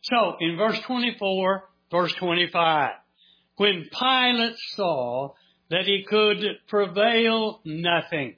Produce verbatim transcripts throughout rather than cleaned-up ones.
So, in verse twenty-four, verse twenty-five, when Pilate saw that he could prevail nothing,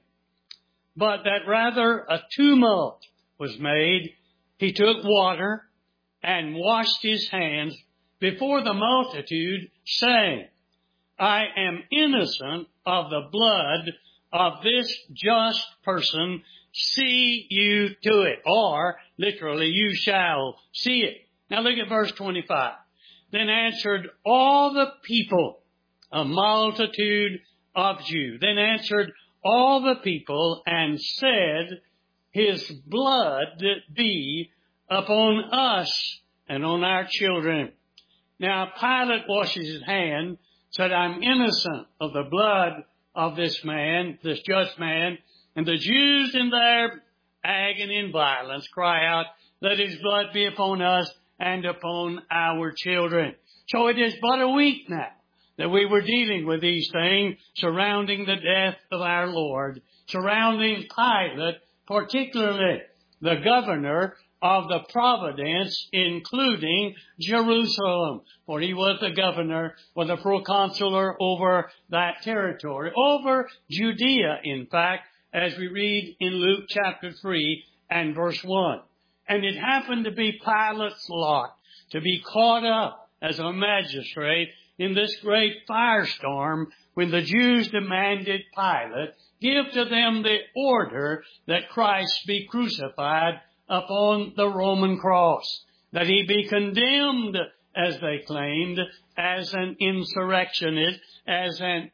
but that rather a tumult was made, he took water and washed his hands before the multitude, saying, I am innocent of the blood of this just person. See you to it. Or, literally, you shall see it. Now look at verse twenty-five. Then answered all the people, a multitude of Jews. Then answered all the people and said, his blood be upon us and on our children. Now Pilate washes his hand, said, I'm innocent of the blood of this man, this just man. And the Jews in their agony and violence cry out, let his blood be upon us and upon our children. So it is but a week now that we were dealing with these things surrounding the death of our Lord, surrounding Pilate, particularly the governor of the province, including Jerusalem, for he was the governor or the proconsular over that territory, over Judea, in fact, as we read in Luke chapter three and verse one. And it happened to be Pilate's lot to be caught up as a magistrate in this great firestorm when the Jews demanded Pilate give to them the order that Christ be crucified upon the Roman cross, that he be condemned, as they claimed, as an insurrectionist, as an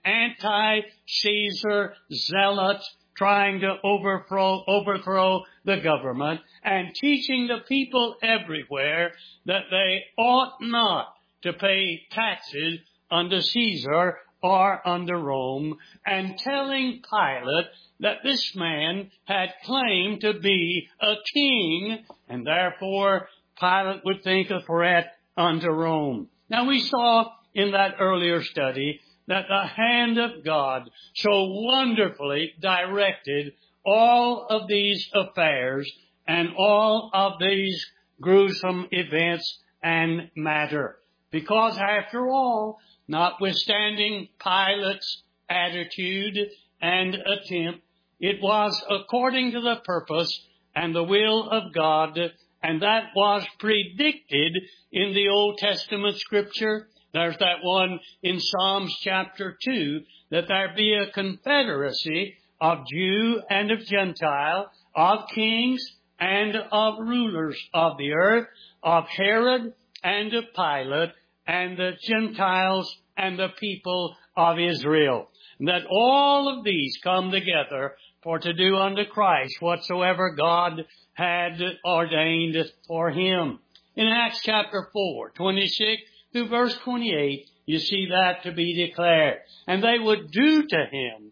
anti-Caesar zealot, trying to overthrow, overthrow the government, and teaching the people everywhere that they ought not to pay taxes under Caesar or under Rome, and telling Pilate that this man had claimed to be a king, and therefore Pilate would think a threat unto Rome. Now we saw in that earlier study that the hand of God so wonderfully directed all of these affairs and all of these gruesome events and matter. Because after all, notwithstanding Pilate's attitude and attempt, it was according to the purpose and the will of God, and that was predicted in the Old Testament Scripture. There's that one in Psalms chapter two, that there be a confederacy of Jew and of Gentile, of kings and of rulers of the earth, of Herod and of Pilate, and the Gentiles and the people of Israel. And that all of these come together for to do unto Christ whatsoever God had ordained for him. In Acts chapter four, twenty-six through verse twenty-eight, you see that to be declared. And they would do to him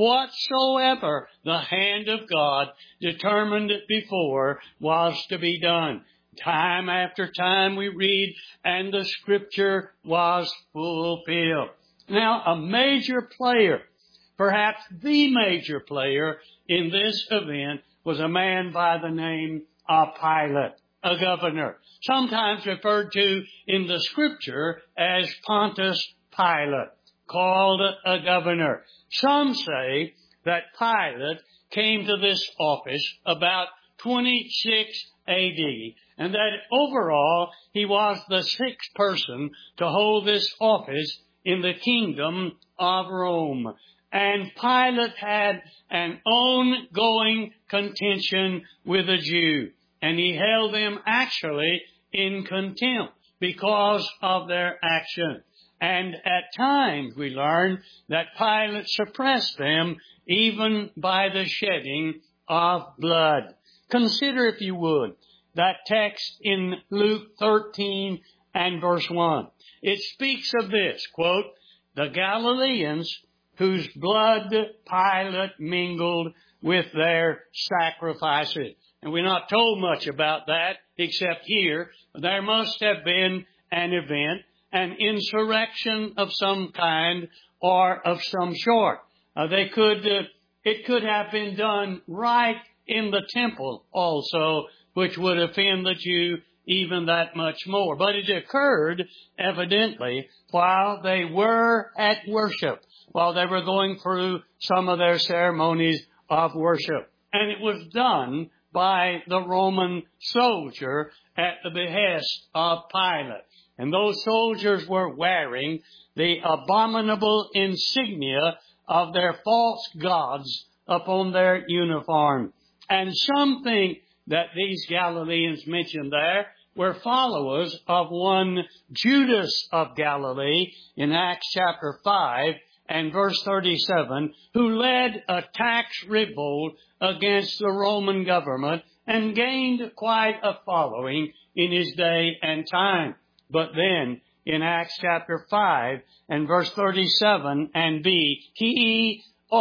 whatsoever the hand of God determined before was to be done. Time after time we read, and the Scripture was fulfilled. Now, a major player, perhaps the major player in this event, was a man by the name of Pilate, a governor, sometimes referred to in the Scripture as Pontius Pilate, called a governor. Some say that Pilate came to this office about twenty-six A D, and that overall he was the sixth person to hold this office in the kingdom of Rome. And Pilate had an ongoing contention with the Jew, and he held them actually in contempt because of their action. And at times we learn that Pilate suppressed them even by the shedding of blood. Consider, if you would, that text in Luke thirteen and verse one. It speaks of this, quote, the Galileans whose blood Pilate mingled with their sacrifices. And we're not told much about that except here. There must have been an event, an insurrection of some kind or of some sort. Uh, they could, uh, it could have been done right in the temple also, which would offend the Jew even that much more. But it occurred, evidently, while they were at worship, while they were going through some of their ceremonies of worship. And it was done by the Roman soldier at the behest of Pilate. And those soldiers were wearing the abominable insignia of their false gods upon their uniform. And some think that these Galileans mentioned there were followers of one Judas of Galilee in Acts chapter five and verse thirty-seven, who led a tax revolt against the Roman government and gained quite a following in his day and time. But then, in Acts chapter five and verse thirty-seven and B, he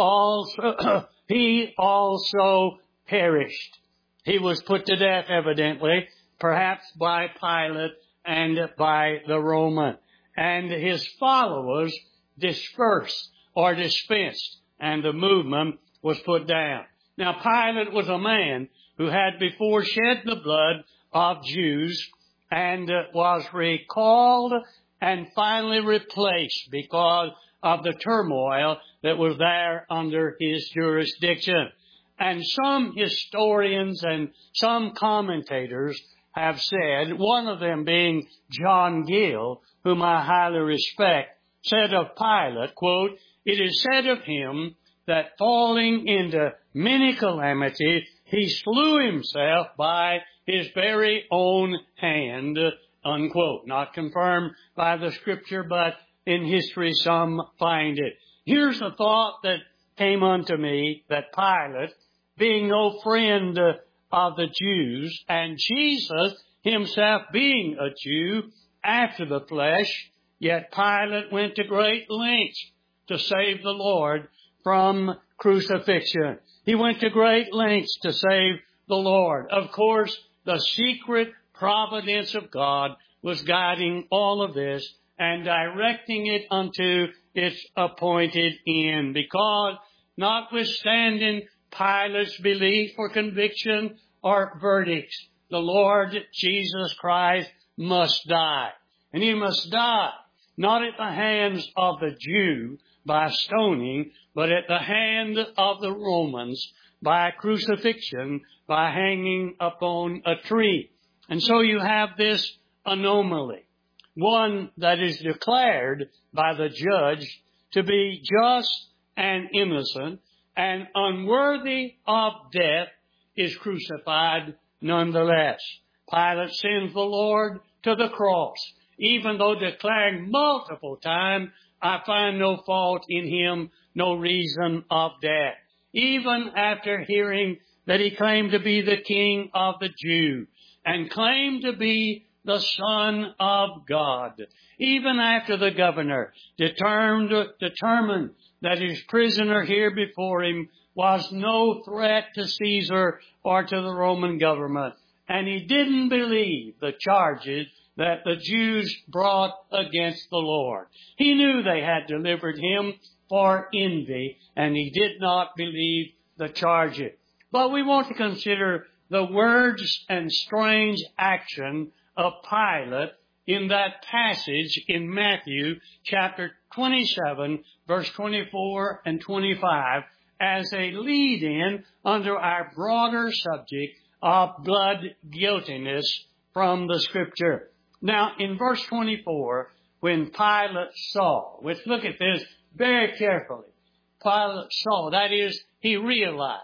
also, he also perished. He was put to death, evidently, perhaps by Pilate and by the Roman. And his followers dispersed or dispensed, and the movement was put down. Now, Pilate was a man who had before shed the blood of Jews and uh, was recalled and finally replaced because of the turmoil that was there under his jurisdiction. And some historians and some commentators have said, one of them being John Gill, whom I highly respect, said of Pilate, quote, "It is said of him that falling into many calamities, he slew himself by his very own hand," unquote. Not confirmed by the Scripture, but in history some find it. Here's a thought that came unto me, that Pilate, being no friend of the Jews, and Jesus himself being a Jew after the flesh, yet Pilate went to great lengths to save the Lord from crucifixion. He went to great lengths to save the Lord. Of course, the secret providence of God was guiding all of this and directing it unto its appointed end, because notwithstanding Pilate's belief or conviction or verdicts, the Lord Jesus Christ must die. And he must die not at the hands of the Jew by stoning, but at the hand of the Romans by crucifixion, by hanging upon a tree. And so you have this anomaly, one that is declared by the judge to be just and innocent and unworthy of death, is crucified nonetheless. Pilate sends the Lord to the cross, even though declaring multiple times, "I find no fault in him, no reason of death." Even after hearing that he claimed to be the King of the Jews and claimed to be the Son of God. Even after the governor determined, determined that his prisoner here before him was no threat to Caesar or to the Roman government. And he didn't believe the charges that the Jews brought against the Lord. He knew they had delivered him for envy, and he did not believe the charges. But we want to consider the words and strange action of Pilate in that passage in Matthew chapter twenty-seven, verse twenty-four and twenty-five, as a lead-in under our broader subject of blood guiltiness from the Scripture. Now, in verse twenty-four, when Pilate saw, let's look at this very carefully. Pilate saw, that is, he realized.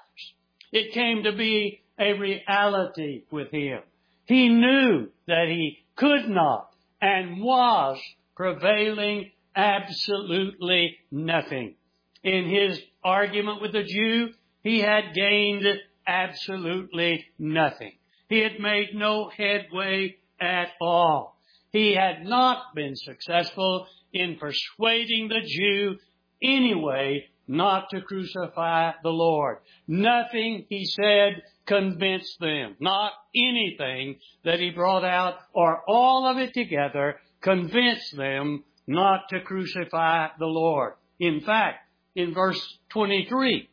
It came to be a reality with him. He knew that he could not and was prevailing absolutely nothing. In his argument with the Jew, he had gained absolutely nothing. He had made no headway at all. He had not been successful in persuading the Jew anyway not to crucify the Lord. Nothing, he said, convinced them. Not anything that he brought out or all of it together convinced them not to crucify the Lord. In fact, in verse twenty-three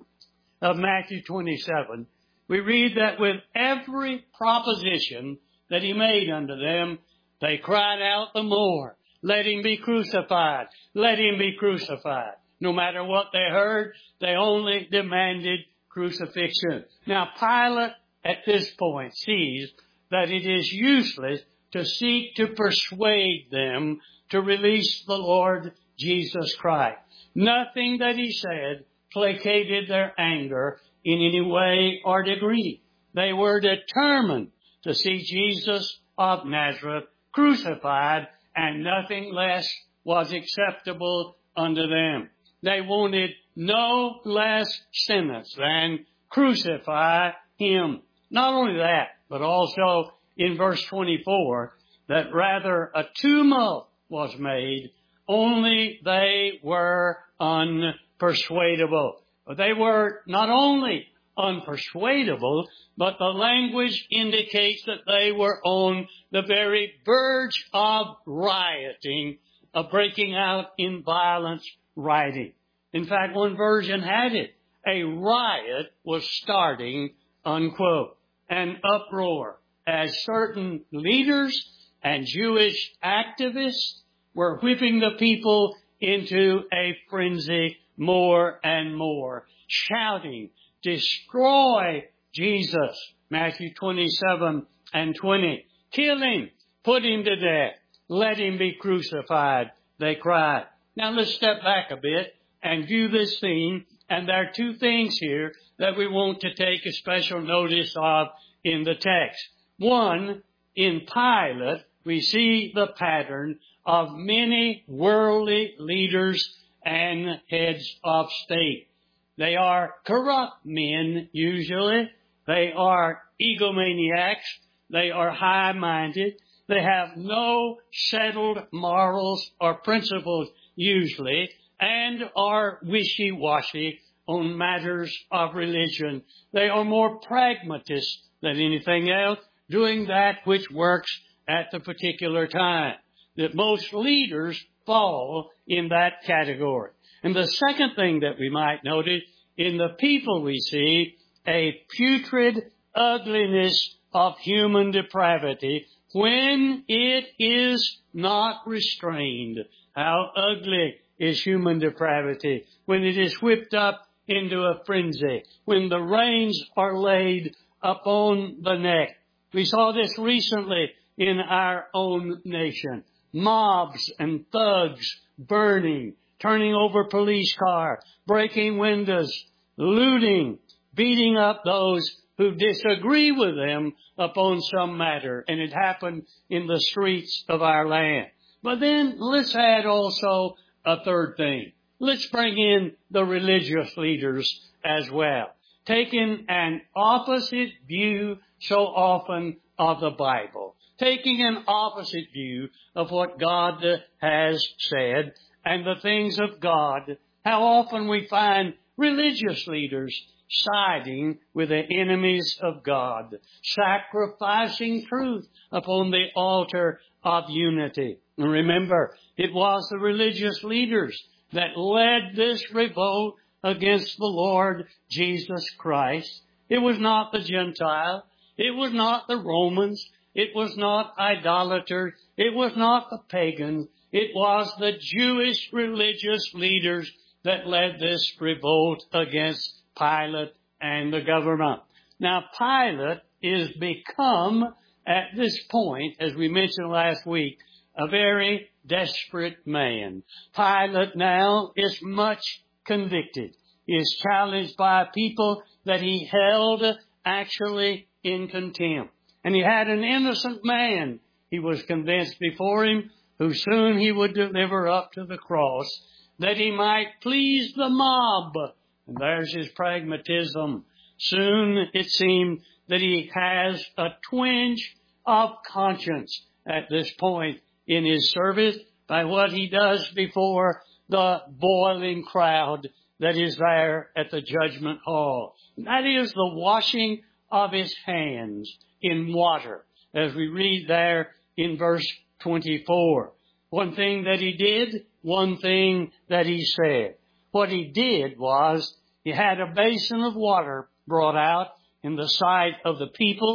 of Matthew twenty-seven, we read that with every proposition that he made unto them, they cried out the more, let him be crucified, let him be crucified. No matter what they heard, they only demanded crucifixion. Now Pilate at this point sees that it is useless to seek to persuade them to release the Lord Jesus Christ. Nothing that he said placated their anger in any way or degree. They were determined to see Jesus of Nazareth crucified, and nothing less was acceptable unto them. They wanted no less sentence than crucify him. Not only that, but also in verse twenty-four, that rather a tumult was made, only they were unpersuadable. They were not only unpersuadable, but the language indicates that they were on the very verge of rioting, of breaking out in violence rioting. In fact, one version had it, a riot was starting, unquote, an uproar, as certain leaders and Jewish activists were whipping the people into a frenzy more and more, shouting, destroy Jesus, Matthew twenty-seven and twenty. Kill him, put him to death, let him be crucified, they cried. Now let's step back a bit and view this scene, and there are two things here that we want to take a special notice of in the text. One, in Pilate, we see the pattern of many worldly leaders and heads of state. They are corrupt men, usually. They are egomaniacs. They are high-minded. They have no settled morals or principles, usually, and are wishy-washy on matters of religion. They are more pragmatists than anything else, doing that which works at the particular time. That most leaders fall in that category. And the second thing that we might notice, in the people we see a putrid ugliness of human depravity when it is not restrained. How ugly is human depravity when it is whipped up into a frenzy, when the reins are laid upon the neck. We saw this recently in our own nation. Mobs and thugs burning, turning over police cars, breaking windows, looting, beating up those who disagree with them upon some matter. And it happened in the streets of our land. But then let's add also a third thing. Let's bring in the religious leaders as well, taking an opposite view so often of the Bible, taking an opposite view of what God has said and the things of God. How often we find religious leaders siding with the enemies of God, sacrificing truth upon the altar of unity. And remember, it was the religious leaders that led this revolt against the Lord Jesus Christ. It was not the Gentile. It was not the Romans. It was not idolaters. It was not the pagans. It was the Jewish religious leaders that led this revolt against Pilate and the government. Now, Pilate is become, at this point, as we mentioned last week, a very desperate man. Pilate now is much convicted. He is challenged by people that he held actually in contempt. And he had an innocent man, he was convinced, before him, who soon he would deliver up to the cross, that he might please the mob. And there's his pragmatism. Soon it seemed that he has a twinge of conscience at this point in his service by what he does before the boiling crowd that is there at the judgment hall. That is the washing of his hands in water, as we read there in verse twenty-four. One thing that he did, one thing that he said. What he did was he had a basin of water brought out in the sight of the people.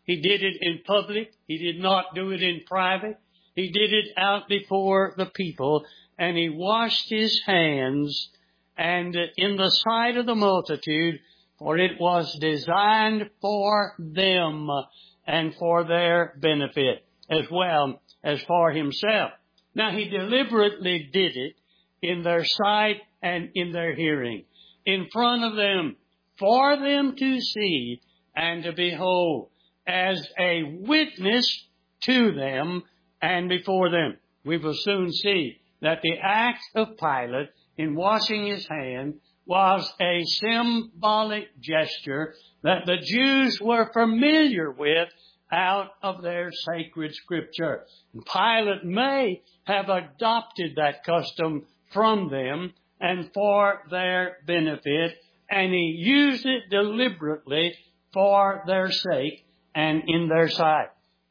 He did it in public. He did not do it in private. He did it out before the people, and he washed his hands, and in the sight of the multitude, for it was designed for them and for their benefit, as well as for himself. Now, he deliberately did it in their sight and in their hearing, in front of them, for them to see and to behold, as a witness to them and before them. We will soon see that the act of Pilate in washing his hand was a symbolic gesture that the Jews were familiar with out of their sacred scripture. Pilate may have adopted that custom from them and for their benefit, and he used it deliberately for their sake and in their sight.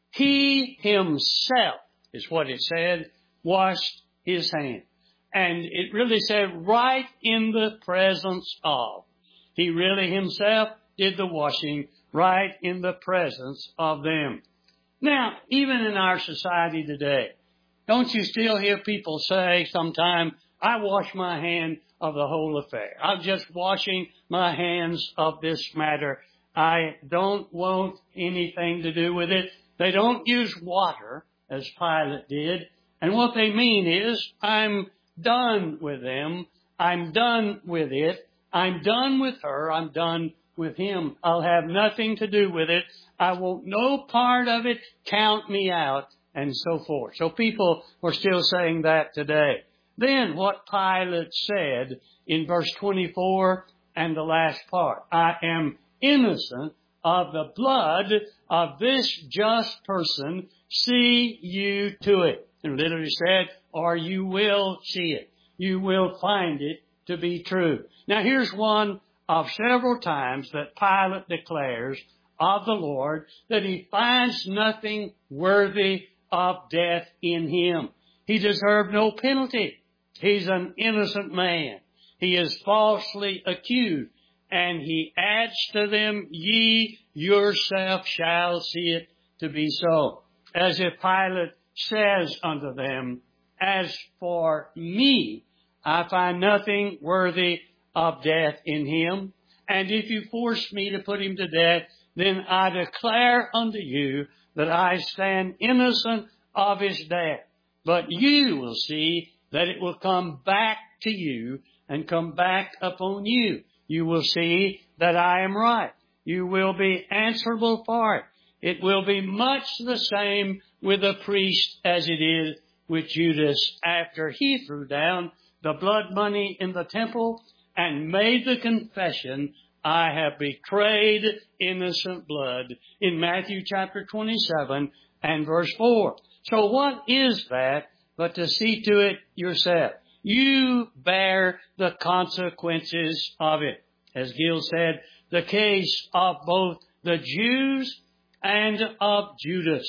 He himself, is what it said, washed his hand. And it really said right in the presence of. He really himself did the washing right in the presence of them. Now, even in our society today, don't you still hear people say sometime, I wash my hand of the whole affair. I'm just washing my hands of this matter. I don't want anything to do with it. They don't use water, as Pilate did. And what they mean is, I'm done with them. I'm done with it. I'm done with her. I'm done with him. I'll have nothing to do with it. I want no part of it. Count me out, and so forth. So people are still saying that today. Then what Pilate said in verse twenty-four and the last part, I am innocent of the blood of this just person. See you to it. And literally said, or you will see it. You will find it to be true. Now here's one of several times that Pilate declares of the Lord that he finds nothing worthy of death in him. He deserved no penalty. He's an innocent man. He is falsely accused. And he adds to them, ye yourself shall see it to be so. As if Pilate says unto them, as for me, I find nothing worthy of death in him. And if you force me to put him to death, then I declare unto you that I stand innocent of his death. But you will see that it will come back to you and come back upon you. You will see that I am right. You will be answerable for it. It will be much the same with the priest as it is with Judas after he threw down the blood money in the temple and made the confession, I have betrayed innocent blood, in Matthew chapter twenty-seven and verse four. So what is that but to see to it yourself? You bear the consequences of it. As Gill said, the case of both the Jews and of Judas.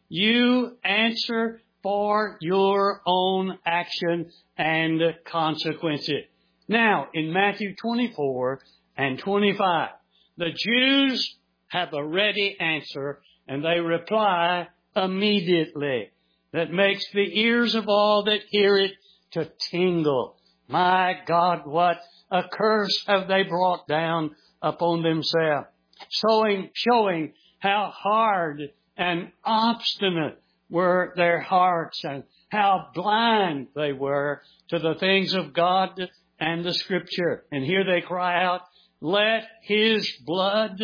You answer for your own action and consequences. Now, in Matthew twenty-four and twenty-five, the Jews have a ready answer, and they reply immediately. That makes the ears of all that hear it to tingle. My God, what a curse have they brought down upon themselves. Showing, showing how hard and obstinate were their hearts and how blind they were to the things of God and the Scripture. And here they cry out, let his blood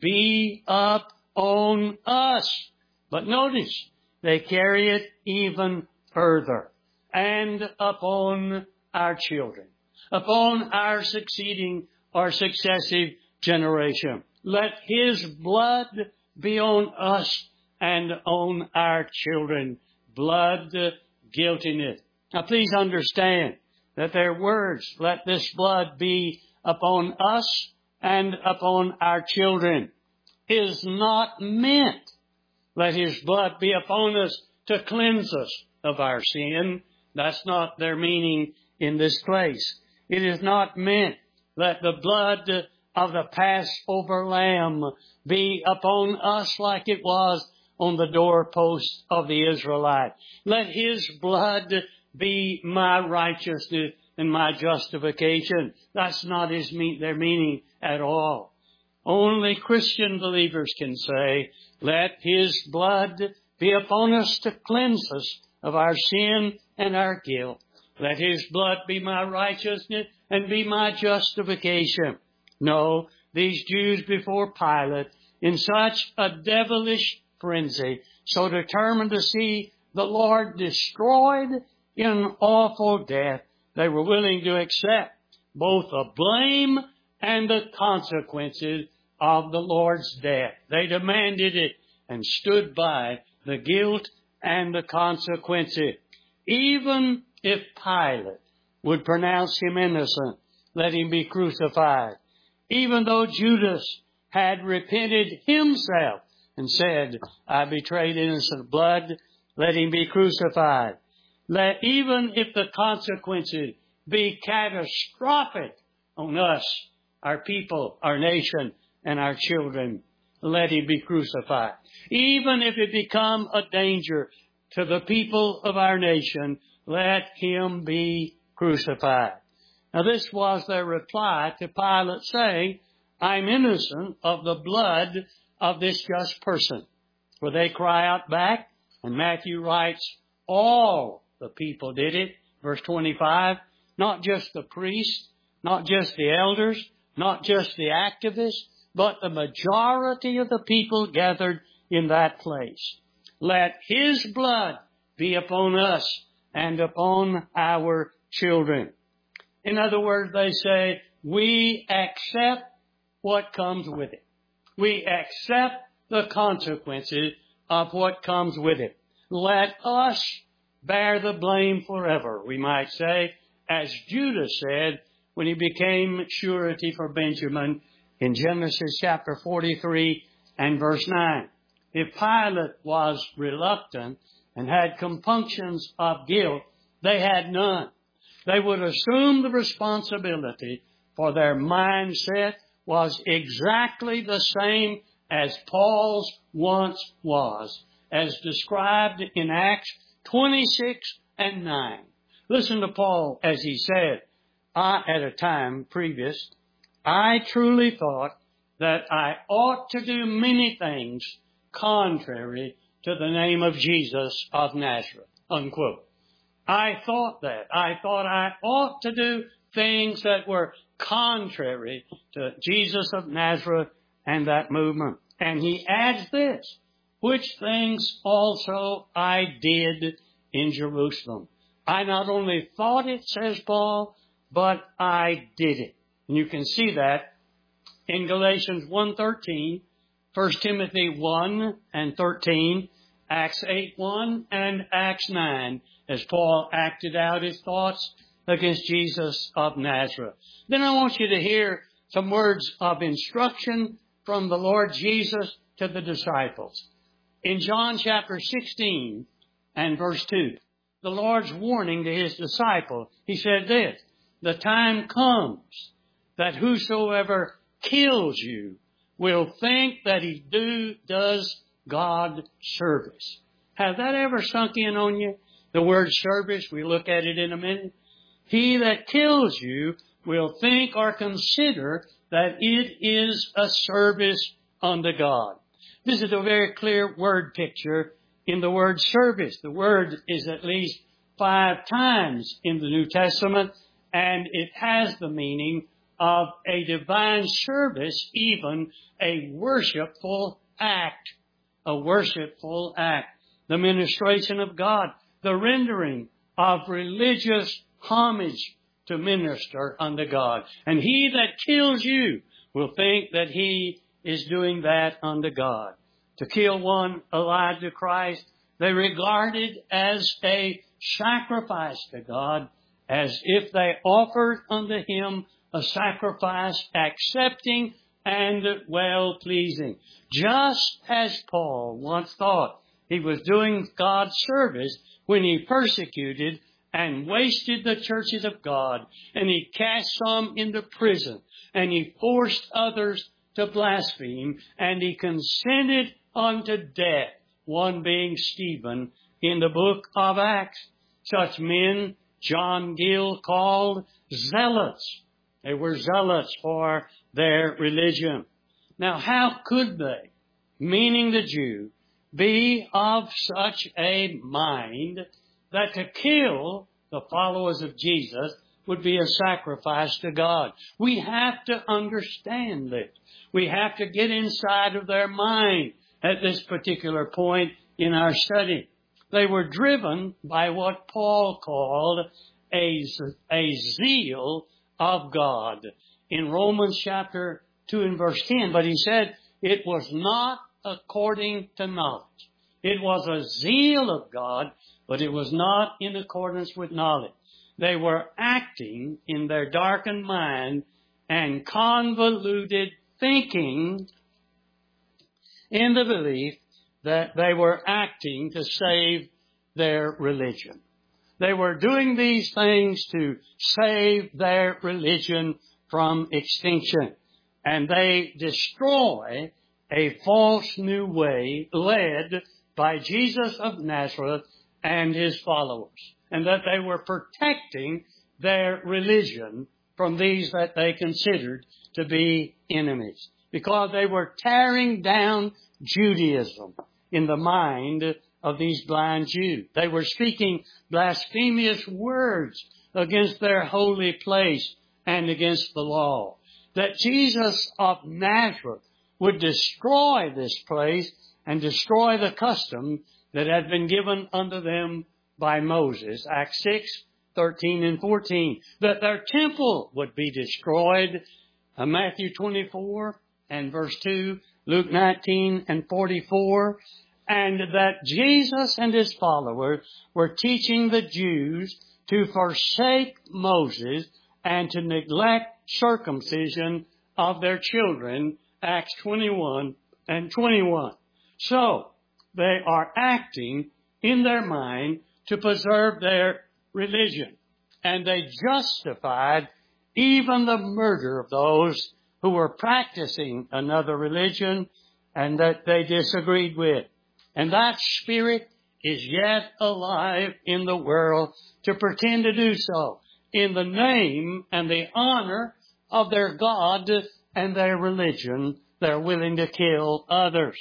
be up on us. But notice, they carry it even further. And upon our children, upon our succeeding or successive generation. Let his blood be on us and on our children. Blood guiltiness. Now please understand that their words, let this blood be upon us and upon our children, is not meant, let his blood be upon us to cleanse us of our sin. That's not their meaning in this place. It is not meant, let the blood of the Passover lamb be upon us like it was on the doorpost of the Israelite. Let His blood be my righteousness and my justification. That's not his mean, their meaning at all. Only Christian believers can say, let His blood be upon us to cleanse us of our sin and our guilt. Let His blood be my righteousness and be my justification. No, these Jews before Pilate, in such a devilish frenzy, so determined to see the Lord destroyed in awful death, they were willing to accept both the blame and the consequences of the Lord's death. They demanded it and stood by the guilt and the consequences. Even if Pilate would pronounce Him innocent, let Him be crucified. Even though Judas had repented himself and said, I betrayed innocent blood, let Him be crucified. Let, even if the consequences be catastrophic on us, our people, our nation, and our children, let Him be crucified. Even if it become a danger to the people of our nation, let Him be crucified. Now this was their reply to Pilate saying, I'm innocent of the blood of this just person. For they cry out back, and Matthew writes, all the people did it. Verse twenty-five, not just the priests, not just the elders, not just the activists, but the majority of the people gathered in that place. Let His blood be upon us and upon our children. In other words, they say, we accept what comes with it. We accept the consequences of what comes with it. Let us bear the blame forever, we might say, as Judas said when he became surety for Benjamin in Genesis chapter forty-three and verse nine. If Pilate was reluctant and had compunctions of guilt, they had none. They would assume the responsibility, for their mindset was exactly the same as Paul's once was, as described in Acts twenty-six and nine. Listen to Paul as he said, I, at a time previous, I truly thought that I ought to do many things contrary to the name of Jesus of Nazareth, unquote. I thought that. I thought I ought to do things that were contrary to Jesus of Nazareth and that movement. And he adds this, which things also I did in Jerusalem. I not only thought it, says Paul, but I did it. And you can see that in Galatians one thirteen, First Timothy one and thirteen, Acts eight one, and Acts nine, as Paul acted out his thoughts against Jesus of Nazareth. Then I want you to hear some words of instruction from the Lord Jesus to the disciples. In John chapter sixteen and verse two, the Lord's warning to His disciples, He said this, the time comes that whosoever kills you will think that he do does God service. Has that ever sunk in on you? The word service, we look at it in a minute. He that kills you will think or consider that it is a service unto God. This is a very clear word picture in the word service. The word is at least five times in the New Testament, and it has the meaning of a divine service, even a worshipful act. A worshipful act. The ministration of God. The rendering of religious homage to minister unto God. And he that kills you will think that he is doing that unto God. To kill one allied to Christ, they regarded as a sacrifice to God, as if they offered unto Him a sacrifice accepting and well-pleasing. Just as Paul once thought he was doing God's service when he persecuted and wasted the churches of God, and he cast some into prison, and he forced others to blaspheme, and he consented unto death, one being Stephen, in the book of Acts. Such men John Gill called zealots. They were zealots for their religion. Now, how could they, meaning the Jew, be of such a mind that to kill the followers of Jesus would be a sacrifice to God? We have to understand this. We have to get inside of their mind at this particular point in our study. They were driven by what Paul called a, a zeal of God in Romans chapter two and verse ten. But he said it was not according to knowledge. It was a zeal of God, but it was not in accordance with knowledge. They were acting in their darkened mind and convoluted thinking in the belief that they were acting to save their religion. They were doing these things to save their religion from extinction. And they destroy a false new way led by Jesus of Nazareth and his followers. And that they were protecting their religion from these that they considered to be enemies. Because they were tearing down Judaism in the mind of these blind Jews. They were speaking blasphemous words against their holy place and against the law. That Jesus of Nazareth would destroy this place and destroy the custom that had been given unto them by Moses. Acts six, thirteen and fourteen. That their temple would be destroyed. Uh, Matthew twenty-four and verse two. Luke nineteen and forty-four. And that Jesus and his followers were teaching the Jews to forsake Moses and to neglect circumcision of their children. Acts twenty-one and twenty-one. So, they are acting in their mind to preserve their religion. And they justified even the murder of those who were practicing another religion and that they disagreed with. And that spirit is yet alive in the world to pretend to do so in the name and the honor of their God and their religion. They're willing to kill others.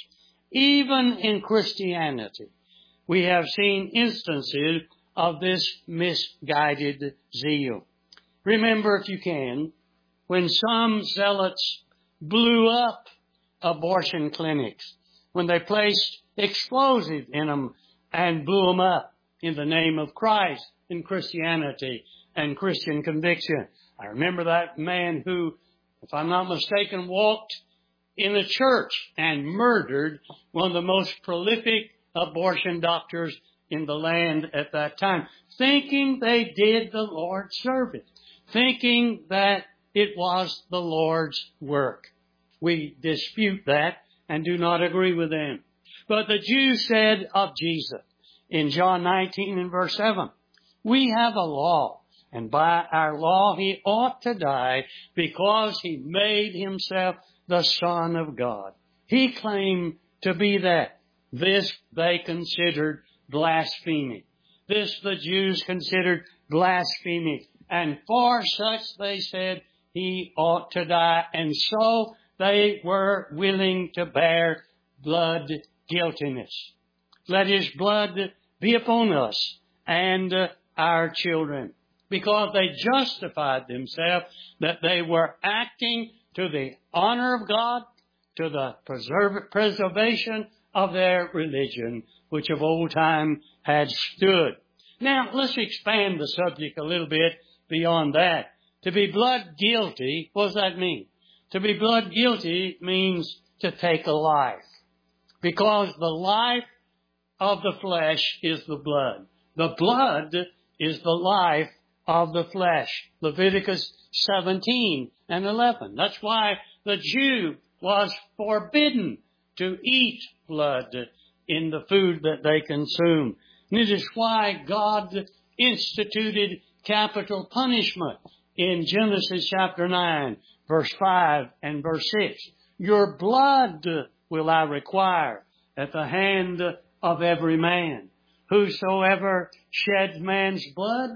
Even in Christianity, we have seen instances of this misguided zeal. Remember, if you can, when some zealots blew up abortion clinics, when they placed explosives in them and blew them up in the name of Christ and Christianity and Christian conviction. I remember that man who, if I'm not mistaken, walked in the church and murdered one of the most prolific abortion doctors in the land at that time, thinking they did the Lord's service, thinking that it was the Lord's work. We dispute that and do not agree with them. But the Jews said of Jesus in John nineteen and verse seven, we have a law, and by our law he ought to die because he made himself the Son of God. He claimed to be that. This they considered blasphemy. This the Jews considered blasphemy. And for such they said he ought to die. And so they were willing to bear blood guiltiness. Let his blood be upon us and uh, our children. Because they justified themselves that they were acting to the honor of God, to the preserve, preservation of their religion, which of old time had stood. Now, let's expand the subject a little bit beyond that. To be blood guilty, what does that mean? To be blood guilty means to take a life. Because the life of the flesh is the blood. The blood is the life of the flesh. Leviticus seventeen and eleven. That's why the Jew was forbidden to eat blood in the food that they consume. And it is why God instituted capital punishment in Genesis chapter nine, verse five and verse six. Your blood will I require at the hand of every man. Whosoever sheds man's blood,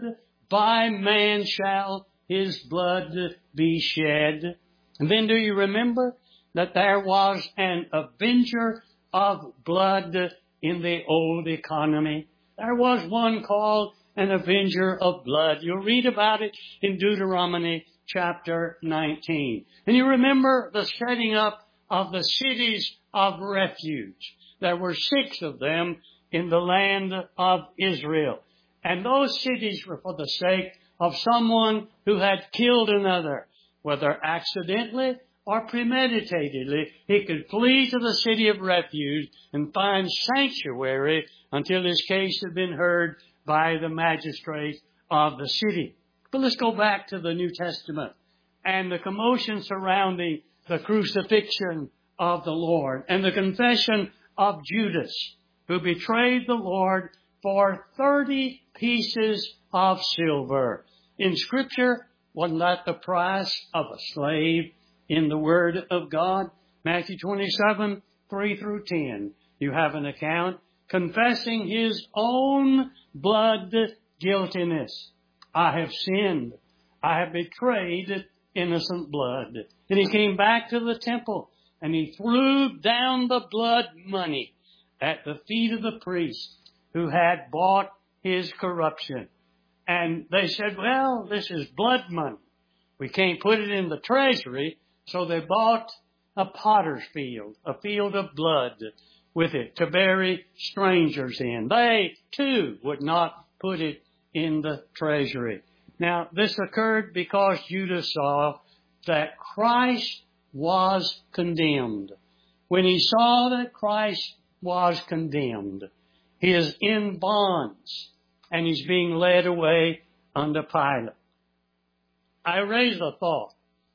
by man shall his blood be shed. And then do you remember that there was an avenger of blood in the old economy? There was one called an avenger of blood. You'll read about it in Deuteronomy chapter nineteen. And you remember the setting up of the cities of refuge. There were six of them in the land of Israel. And those cities were for the sake of someone who had killed another, whether accidentally or premeditatedly. He could flee to the city of refuge and find sanctuary until his case had been heard by the magistrate of the city. But let's go back to the New Testament and the commotion surrounding the crucifixion of the Lord and the confession of Judas, who betrayed the Lord for thirty pieces of silver. In Scripture, wasn't that the price of a slave in the Word of God? Matthew twenty-seven, three through ten. You have an account confessing his own blood guiltiness. I have sinned. I have betrayed innocent blood. And he came back to the temple and he threw down the blood money at the feet of the priest who had bought his corruption. And they said, well, this is blood money. We can't put it in the treasury. So they bought a potter's field, a field of blood with it to bury strangers in. They, too, would not put it in the treasury. Now, this occurred because Judas saw that Christ was condemned. When he saw that Christ was condemned, he is in bonds and he's being led away unto Pilate. I raise a thought.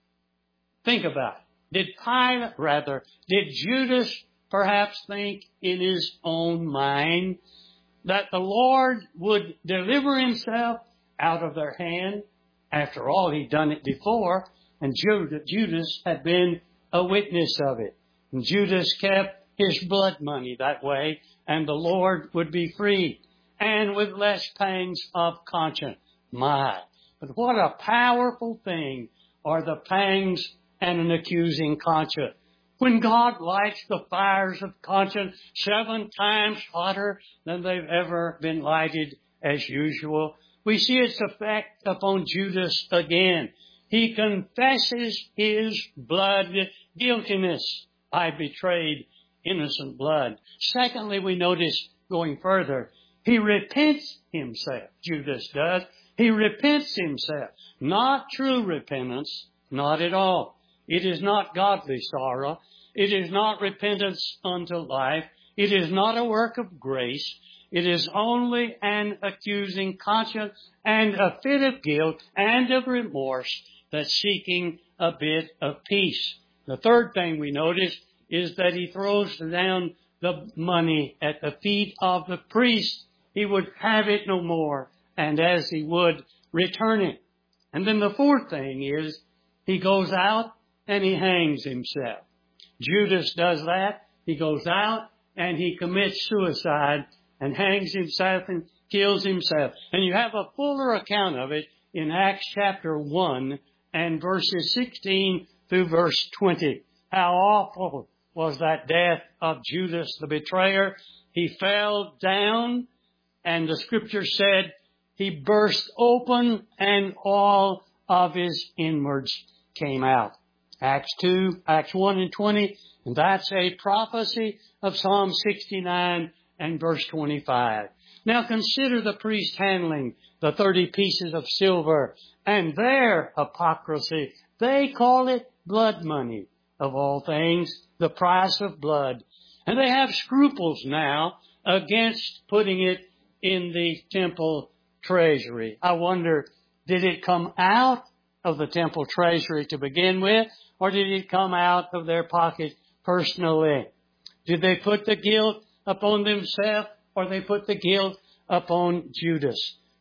Think about it. Did Pilate, rather, did Judas perhaps think in his own mind that the Lord would deliver himself out of their hand? After all, he'd done it before, and Judas had been a witness of it. And Judas kept his blood money that way, and the Lord would be free, and with less pangs of conscience. My, but what a powerful thing are the pangs and an accusing conscience. When God lights the fires of conscience seven times hotter than they've ever been lighted as usual, we see its effect upon Judas again. He confesses his blood guiltiness. I betrayed innocent blood. Secondly, we notice going further, he repents himself. Judas does. He repents himself. Not true repentance, not at all. It is not godly sorrow. It is not repentance unto life. It is not a work of grace. It is only an accusing conscience and a fit of guilt and of remorse that's seeking a bit of peace. The third thing we notice is that he throws down the money at the feet of the priest. He would have it no more, and as he would, return it. And then the fourth thing is he goes out and he hangs himself. Judas does that. He goes out and he commits suicide and hangs himself and kills himself. And you have a fuller account of it in Acts chapter one and verses sixteen through verse twenty. How awful was that death of Judas the betrayer. He fell down, and the Scripture said he burst open and all of his inwards came out. Acts two, Acts one and twenty, and that's a prophecy of Psalm sixty-nine and verse twenty-five. Now consider the priest handling the thirty pieces of silver and their hypocrisy. They call it blood money, of all things, the price of blood. And they have scruples now against putting it in the temple treasury. I wonder, did it come out of the temple treasury to begin with, or did it come out of their pocket personally? Did they put the guilt upon themselves, or they put the guilt upon Judas?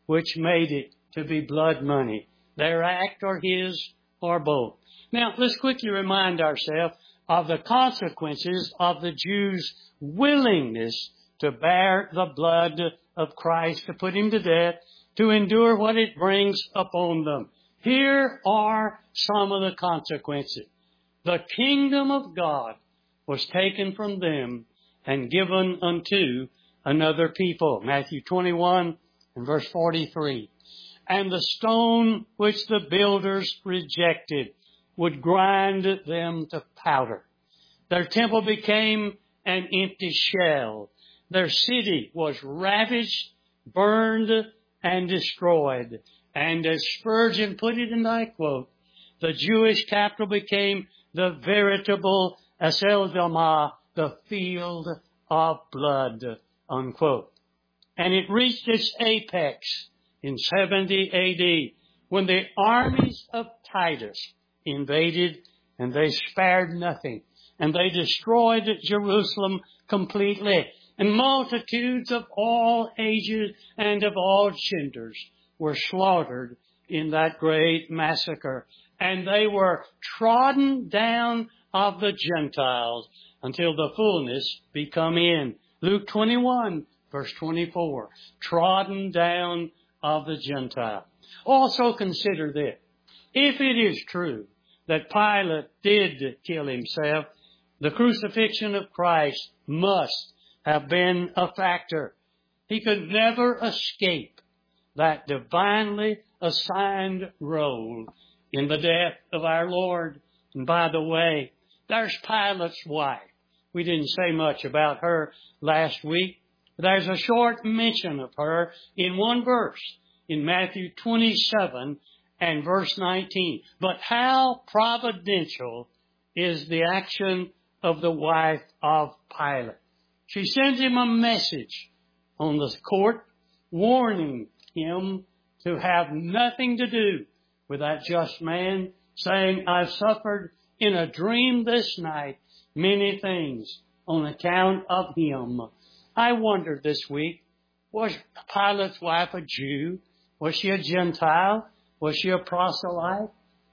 which made it to be blood money. Their act or his or both. Now, let's quickly remind ourselves of the consequences of the Jews' willingness to bear the blood of Christ, to put him to death, to endure what it brings upon them. Here are some of the consequences. The kingdom of God was taken from them and given unto another people. Matthew twenty-one and verse forty-three. And the stone which the builders rejected would grind them to powder. Their temple became an empty shell. Their city was ravaged, burned, and destroyed. And as Spurgeon put it, and I quote, the Jewish capital became the veritable Aceldama, the field of blood, unquote. And it reached its apex in seventy A D when the armies of Titus invaded, and they spared nothing. And they destroyed Jerusalem completely. And multitudes of all ages and of all genders were slaughtered in that great massacre. And they were trodden down of the Gentiles until the fullness be come in. Luke twenty-one, verse twenty-four. Trodden down of the Gentiles. Also consider this. If it is true that Pilate did kill himself, the crucifixion of Christ must have been a factor. He could never escape that divinely assigned role in the death of our Lord. And by the way, there's Pilate's wife. We didn't say much about her last week. There's a short mention of her in one verse in Matthew twenty-seven and verse nineteen. But how providential is the action of the wife of Pilate. She sends him a message on the court warning him to have nothing to do with that just man, saying, I've suffered in a dream this night many things on account of him. I wondered this week, was Pilate's wife a Jew? Was she a Gentile? Was she a proselyte?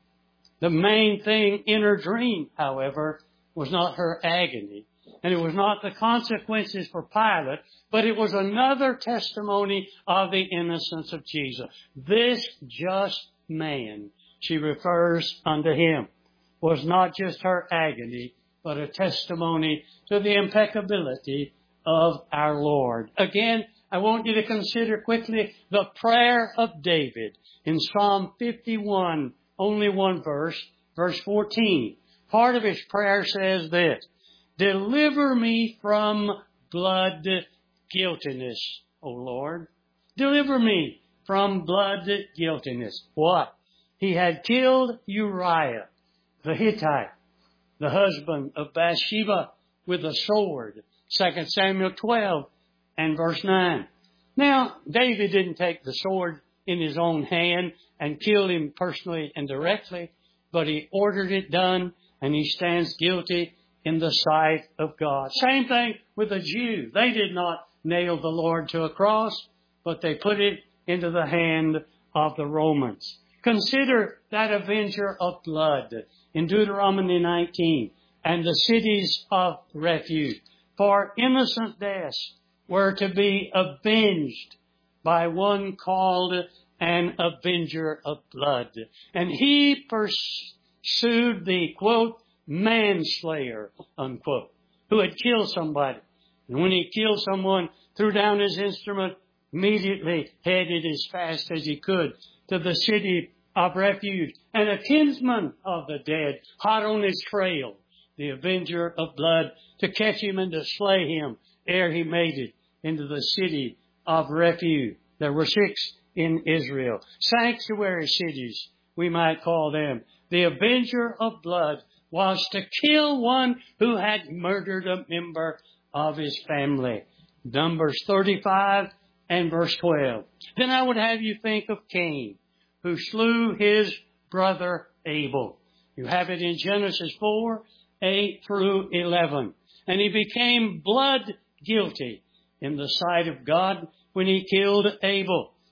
The main thing in her dream, however, was not her agony. And it was not the consequences for Pilate, but it was another testimony of the innocence of Jesus. This just man, she refers unto him, was not just her agony, but a testimony to the impeccability of our Lord. Again, I want you to consider quickly the prayer of David in Psalm fifty-one, only one verse, verse fourteen. Part of his prayer says this, deliver me from blood guiltiness, O Lord. Deliver me from blood guiltiness. What? He had killed Uriah, the Hittite, the husband of Bathsheba, with a sword. Second Samuel twelve and verse nine. Now, David didn't take the sword in his own hand and kill him personally and directly, but he ordered it done, and he stands guilty in the sight of God. Same thing with the Jew. They did not nail the Lord to a cross, but they put it into the hand of the Romans. Consider that avenger of blood in Deuteronomy nineteen and the cities of refuge. For innocent deaths were to be avenged by one called an avenger of blood. And he pursued the, quote, manslayer, unquote, who had killed somebody. And when he killed someone, threw down his instrument, immediately headed as fast as he could to the city of refuge. And a kinsman of the dead, hot on his trail, the avenger of blood, to catch him and to slay him ere he made it into the city of refuge. There were six in Israel. Sanctuary cities, we might call them. The avenger of blood was to kill one who had murdered a member of his family. Numbers thirty-five and verse twelve. Then I would have you think of Cain, who slew his brother Abel. You have it in Genesis four, eight through eleven. And he became blood guilty in the sight of God when he killed Abel.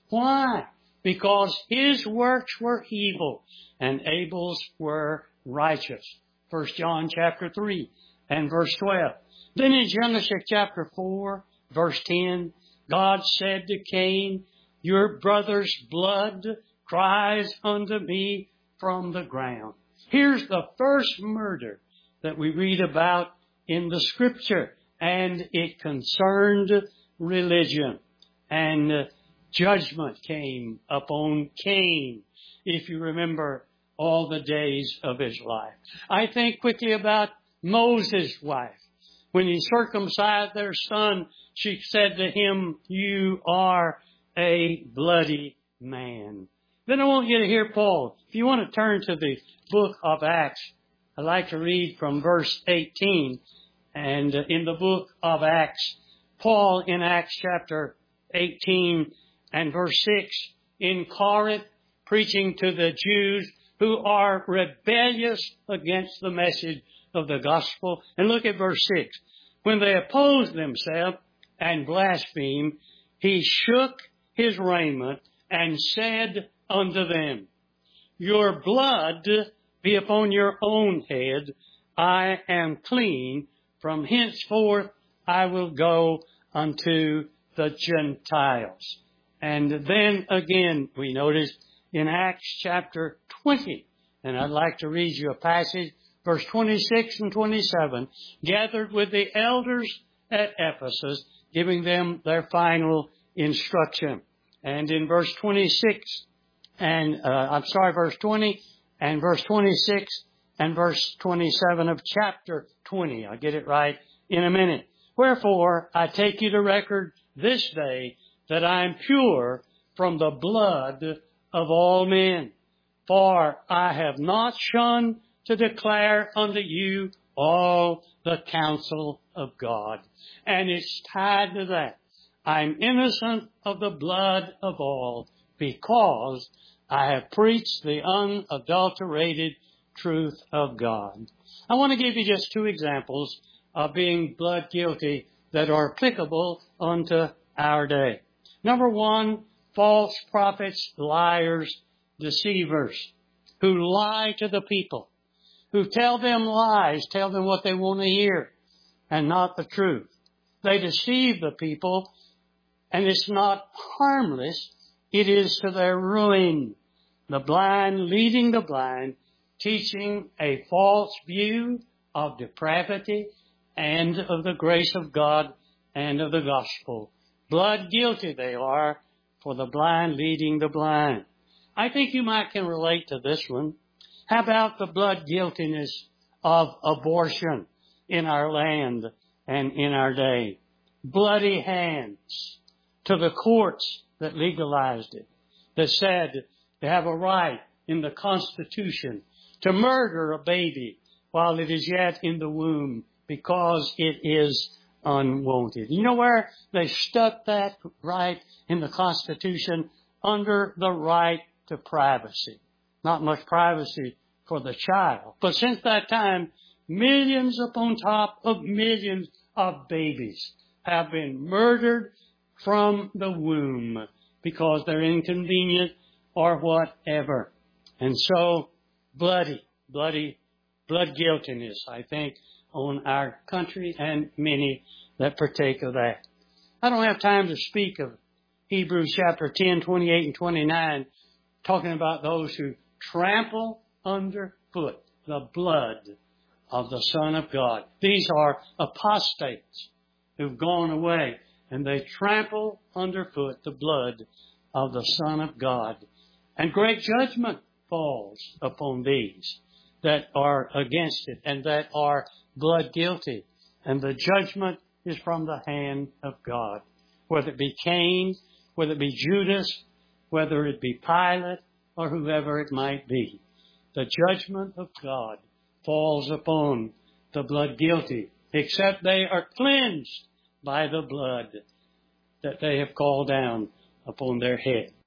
Why? Because his works were evil and Abel's were righteous. First John chapter three and verse twelve. Then in Genesis chapter four, verse ten, God said to Cain, your brother's blood cries unto me from the ground. Here's the first murder that we read about in the Scripture, and it concerned religion. And uh, judgment came upon Cain, if you remember all the days of his life. I think quickly about Moses' wife. When he circumcised their son, she said to him, you are a bloody man. Then I want you to hear Paul. If you want to turn to the book of Acts, I'd like to read from verse eighteen. And in the book of Acts, Paul in Acts chapter eighteen and verse six, in Corinth, preaching to the Jews who are rebellious against the message of the gospel. And look at verse six. When they opposed themselves and blasphemed, he shook his raiment and said unto them, your blood be upon your own head. I am clean. From henceforth I will go unto the Gentiles. And then again we notice in Acts chapter twenty, and I'd like to read you a passage, verse twenty-six and twenty-seven, gathered with the elders at Ephesus, giving them their final instruction. And in verse twenty-six, and uh, I'm sorry, verse twenty, and verse twenty-six, and verse twenty-seven of chapter twenty. I'll get it right in a minute. Wherefore, I take you to record this day that I am pure from the blood of all men. For I have not shunned to declare unto you all the counsel of God. And it's tied to that. I'm innocent of the blood of all because I have preached the unadulterated truth of God. I want to give you just two examples of being blood guilty that are applicable unto our day. Number one, false prophets, liars, deceivers, who lie to the people, who tell them lies, tell them what they want to hear, and not the truth. They deceive the people, and it's not harmless. It is to their ruin. The blind leading the blind, teaching a false view of depravity and of the grace of God and of the gospel. Blood guilty they are for the blind leading the blind. I think you might can relate to this one. How about the blood guiltiness of abortion in our land and in our day? Bloody hands to the courts that legalized it, that said they have a right in the Constitution to murder a baby while it is yet in the womb because it is unwanted. You know where they stuck that right in the Constitution? Under the right to privacy. Not much privacy for the child. But since that time, millions upon top of millions of babies have been murdered from the womb because they're inconvenient or whatever. And so, bloody, bloody, blood guiltiness, I think, on our country and many that partake of that. I don't have time to speak of Hebrews chapter ten, twenty-eight and twenty-nine, talking about those who trample underfoot the blood of the Son of God. These are apostates who've gone away, and they trample underfoot the blood of the Son of God. And great judgment falls upon these that are against it and that are blood guilty. And the judgment is from the hand of God. Whether it be Cain, whether it be Judas, whether it be Pilate, or whoever it might be. The judgment of God falls upon the blood guilty, except they are cleansed by the blood that they have called down upon their head.